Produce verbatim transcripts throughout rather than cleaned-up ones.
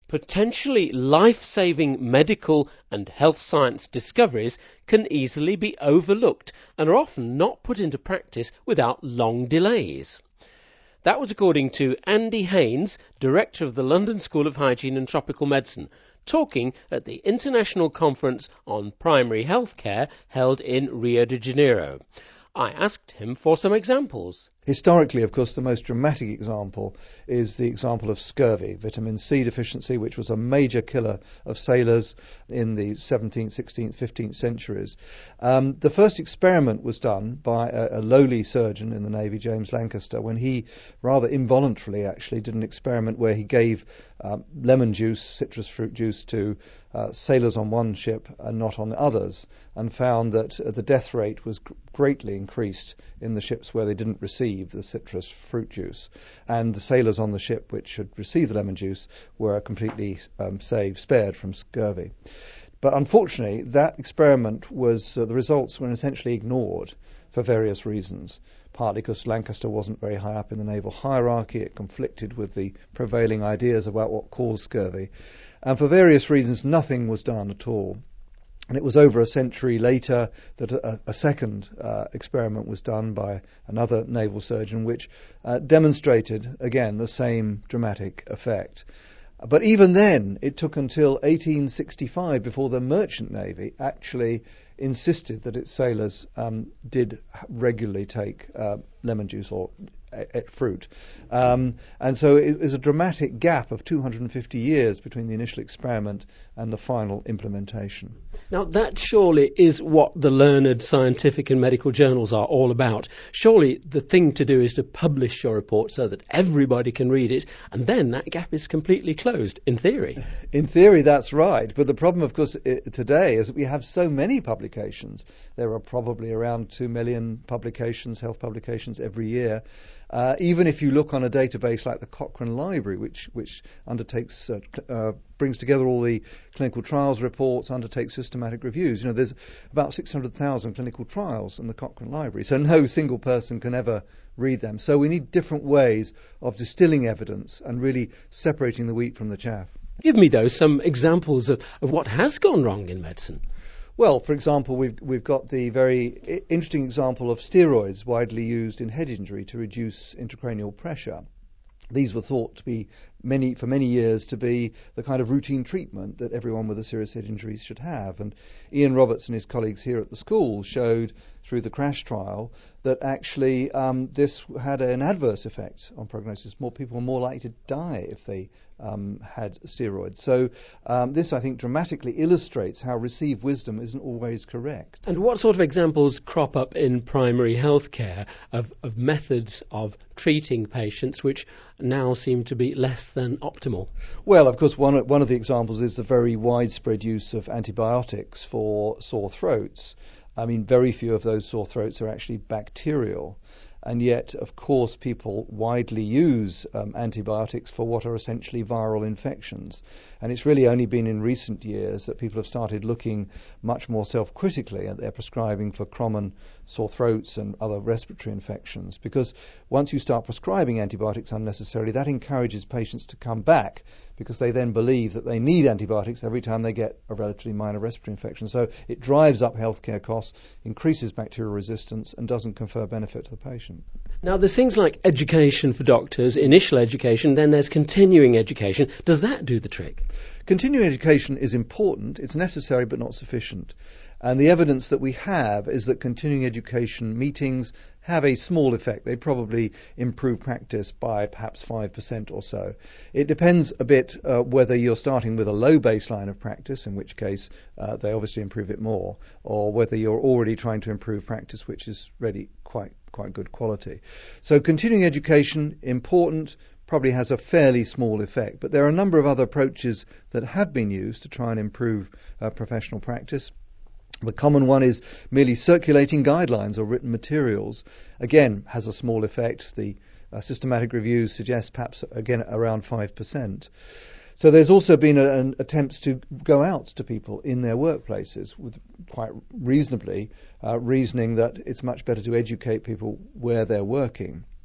Potentially life-saving medical and health science discoveries can easily be overlooked and are often not put into practice without long delays. That was according to Andy Haynes, Director of the London School of Hygiene and Tropical Medicine, talking at the International Conference on Primary Healthcare held in Rio de Janeiro. I asked him for some examples. Historically, of course, the most dramatic example is the example of scurvy, vitamin C deficiency, which was a major killer of sailors in the seventeenth, sixteenth, fifteenth centuries. Um, the first experiment was done by a, a lowly surgeon in the Navy, James Lancaster, when he rather involuntarily actually did an experiment where he gave um, lemon juice, citrus fruit juice, to uh, sailors on one ship and not on the others, and found that uh, the death rate was g- greatly increased in the ships where they didn't receive the citrus fruit juice, and the sailors on the ship which had received the lemon juice were completely um, saved, spared from scurvy. But unfortunately, that experiment was, uh, the results were essentially ignored for various reasons. Partly because Lancaster wasn't very high up in the naval hierarchy, it conflicted with the prevailing ideas about what caused scurvy, and for various reasons nothing was done at all. And it was over a century later that a, a second uh, experiment was done by another naval surgeon, which uh, demonstrated, again, the same dramatic effect. But even then, it took until eighteen sixty-five before the Merchant Navy actually insisted that its sailors um, did regularly take uh, lemon juice or uh, fruit. Um, and so it is a dramatic gap of two hundred fifty years between the initial experiment and the final implementation. Now, that surely is what the learned scientific and medical journals are all about. Surely the thing to do is to publish your report so that everybody can read it, and then that gap is completely closed, in theory. In theory, that's right. But the problem, of course, I- today is that we have so many publications. There are probably around two million publications, health publications, every year. Uh, even if you look on a database like the Cochrane Library, which which undertakes uh, uh, brings together all the clinical trials reports, undertakes systematic reviews. You know, there's about six hundred thousand clinical trials in the Cochrane Library, so no single person can ever read them. So we need different ways of distilling evidence and really separating the wheat from the chaff. Give me, though, some examples of, of what has gone wrong in medicine. Well, for example, we've we've got the very I- interesting example of steroids widely used in head injury to reduce intracranial pressure. These were thought to be many for many years to be the kind of routine treatment that everyone with a serious head injury should have. And Ian Roberts and his colleagues here at the school showed through the CRASH trial that actually um, this had an adverse effect on prognosis. More people were more likely to die if they um, had steroids. So um, this, I think, dramatically illustrates how received wisdom isn't always correct. And what sort of examples crop up in primary health care of, of methods of treating patients which now seem to be less than optimal? Well, of course, one, one of the examples is the very widespread use of antibiotics for sore throats. I mean, very few of those sore throats are actually bacterial. And yet, of course, people widely use um, antibiotics for what are essentially viral infections. And it's really only been in recent years that people have started looking much more self-critically at their prescribing for common sore throats and other respiratory infections. Because once you start prescribing antibiotics unnecessarily, that encourages patients to come back, because they then believe that they need antibiotics every time they get a relatively minor respiratory infection. So it drives up healthcare costs, increases bacterial resistance, and doesn't confer benefit to the patient. Now, there's things like education for doctors, initial education, then there's continuing education. Does that do the trick? Continuing education is important. It's necessary but not sufficient. And the evidence that we have is that continuing education meetings have a small effect. They probably improve practice by perhaps five percent or so. It depends a bit uh, whether you're starting with a low baseline of practice, in which case uh, they obviously improve it more, or whether you're already trying to improve practice, which is really quite quite good quality. So continuing education, important, probably has a fairly small effect. But there are a number of other approaches that have been used to try and improve uh, professional practice. The common one is merely circulating guidelines or written materials. Again, has a small effect. The uh, systematic reviews suggest perhaps, again, around five percent. So there's also been a, an attempts to go out to people in their workplaces with quite reasonably uh, reasoning that it's much better to educate people where they're working.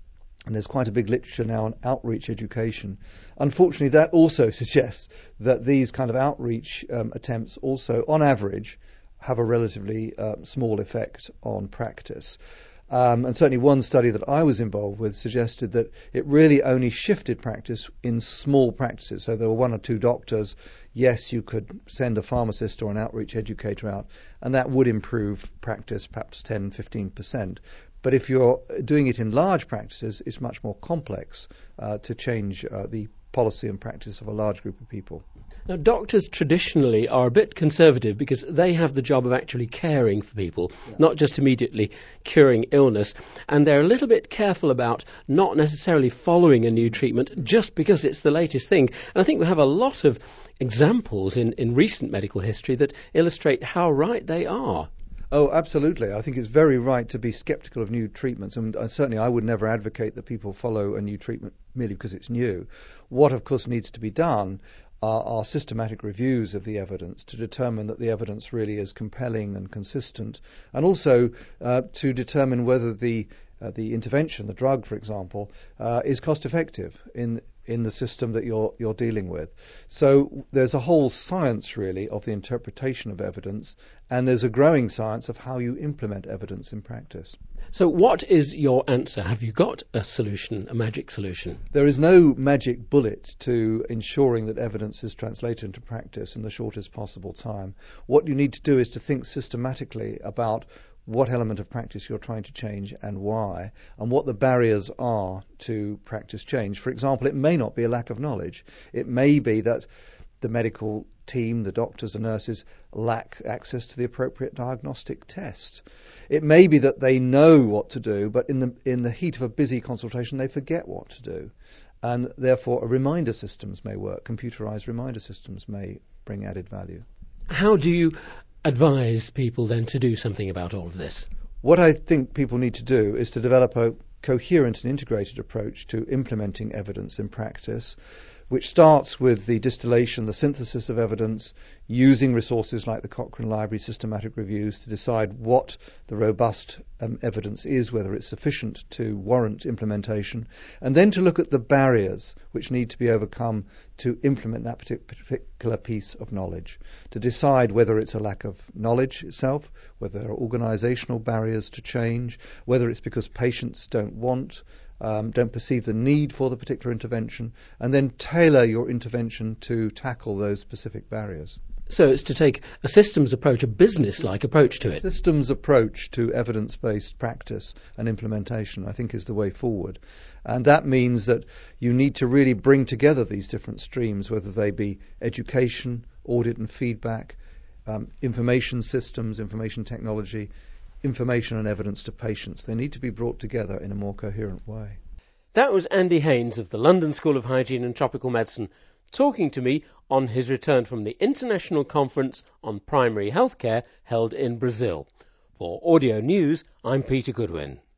And there's quite a big literature now on outreach education. Unfortunately, that also suggests that these kind of outreach um, attempts also, on average, have a relatively uh, small effect on practice. Um, and certainly one study that I was involved with suggested that it really only shifted practice in small practices. So there were one or two doctors. Yes, you could send a pharmacist or an outreach educator out, and that would improve practice perhaps ten, fifteen percent. But if you're doing it in large practices, it's much more complex uh, to change uh, the policy and practice of a large group of people. Now, doctors traditionally are a bit conservative because they have the job of actually caring for people, yeah. not just immediately curing illness. And they're a little bit careful about not necessarily following a new treatment just because it's the latest thing. And I think we have a lot of examples in, in recent medical history that illustrate how right they are. Oh, absolutely. I think it's very right to be sceptical of new treatments, and uh, certainly I would never advocate that people follow a new treatment merely because it's new. What, of course, needs to be done are, are systematic reviews of the evidence to determine that the evidence really is compelling and consistent, and also uh, to determine whether the uh, the intervention, the drug, for example, uh, is cost effective in in the system that you're you're dealing with. So there's a whole science really of the interpretation of evidence, and there's a growing science of how you implement evidence in practice. So what is your answer? Have you got a solution, a magic solution? There is no magic bullet to ensuring that evidence is translated into practice in the shortest possible time. What you need to do is to think systematically about what element of practice you're trying to change and why, and what the barriers are to practice change. For example, it may not be a lack of knowledge. It may be that the medical team, the doctors and nurses, lack access to the appropriate diagnostic test. It may be that they know what to do, but in the in the heat of a busy consultation, they forget what to do. And therefore, reminder systems may work. Computerized reminder systems may bring added value. How do you advise people then to do something about all of this? What I think people need to do is to develop a coherent and integrated approach to implementing evidence in practice, which starts with the distillation, the synthesis of evidence, using resources like the Cochrane Library systematic reviews to decide what the robust um, evidence is, whether it's sufficient to warrant implementation, and then to look at the barriers which need to be overcome to implement that particular piece of knowledge, to decide whether it's a lack of knowledge itself, whether there are organisational barriers to change, whether it's because patients don't want Um, don't perceive the need for the particular intervention, and then tailor your intervention to tackle those specific barriers. So it's to take a systems approach, a business-like approach to it. Systems approach to evidence-based practice and implementation, I think, is the way forward. And that means that you need to really bring together these different streams, whether they be education, audit and feedback, um, information systems, information technology, information and evidence to patients. They need to be brought together in a more coherent way. That was Andy Haynes of the London School of Hygiene and Tropical Medicine talking to me on his return from the International Conference on Primary Healthcare held in Brazil. For Audio News, I'm Peter Goodwin.